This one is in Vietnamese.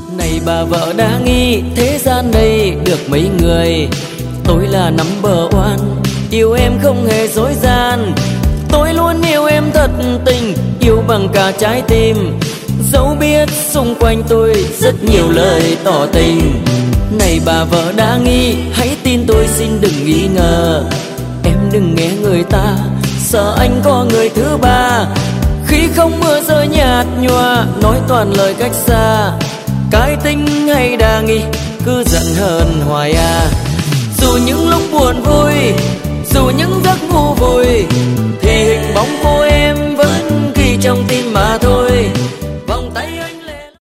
Này bà vợ đã nghĩ thế gian đây được mấy người, tôi là number one, yêu em không hề dối gian. Tôi luôn yêu em thật tình, yêu bằng cả trái tim, dẫu biết xung quanh tôi rất nhiều lời tỏ tình. Này bà vợ đã nghĩ, hãy tin tôi xin đừng nghi ngờ. Em đừng nghe người ta, sợ anh có người thứ ba. Khi không mưa rơi nhạt nhòa, nói toàn lời cách xa. Cái tính hay đa nghi, cứ giận hờn hoài à. Dù những lúc buồn vui, dù những giấc ngu vùi, thì hình bóng cô em vẫn ghi trong tim mà thôi.